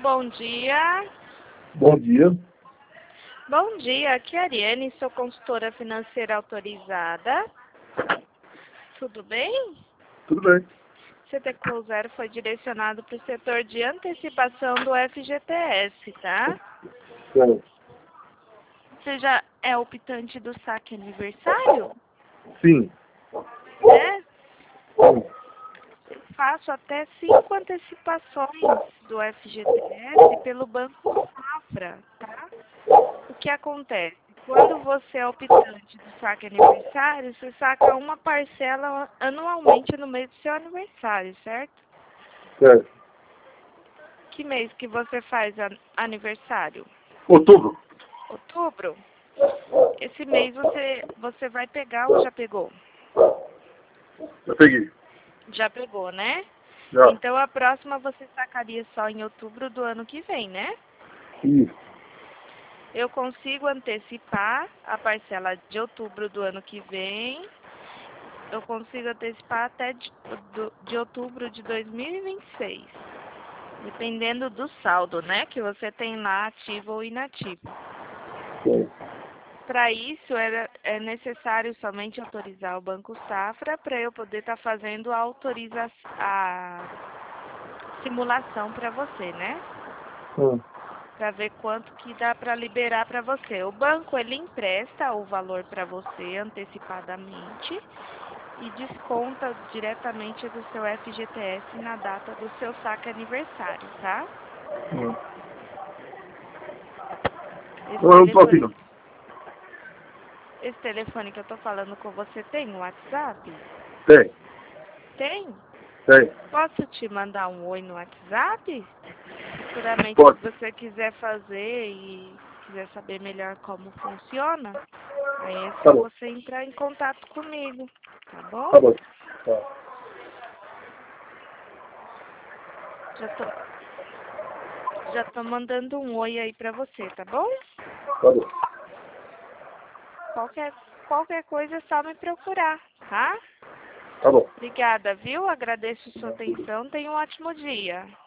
Bom dia. Bom dia. Bom dia, aqui é a Ariane, sou consultora financeira autorizada. Tudo bem? Tudo bem. CTCLU 0 foi direcionado para o setor de antecipação do FGTS, tá? Bom, Você já é optante do saque aniversário? sim. Né? Sim. Eu faço até 5 antecipações do FGTS pelo Banco Safra, tá? O que acontece? Quando você é optante do saque aniversário, você saca uma parcela anualmente no mês do seu aniversário, certo? Certo. Que mês que você faz aniversário? Outubro. Outubro? Esse mês você vai pegar ou já pegou? Já peguei. Já pegou, né? Já. Então a próxima você sacaria só em outubro do ano que vem, né? Isso. Eu consigo antecipar a parcela de outubro do ano que vem. Eu consigo antecipar até de outubro de 2026. Dependendo do saldo, né? Que você tem lá ativo ou inativo. Sim. Para isso, é necessário somente autorizar o Banco Safra para eu poder estar fazendo a simulação para você, né? Para ver quanto que dá para liberar para você. O banco, ele empresta o valor para você antecipadamente e desconta diretamente do seu FGTS na data do seu saque aniversário, tá? Sim. Esse Não, eu não tô aqui, telefone, não. esse telefone que eu tô falando com você tem um WhatsApp? Tem. Tem? Tem. Posso te mandar um oi no WhatsApp? Futuramente, se Pode. você quiser fazer e quiser saber melhor como funciona, aí é Tá só bom. você entrar em contato comigo, tá bom? Tá bom. Tá. Já tô, já tô mandando um oi aí pra você, tá bom? Tá bom. Qualquer, qualquer coisa é só me procurar, tá? Tá bom. Obrigada, viu? Agradeço sua atenção. Tenha um ótimo dia.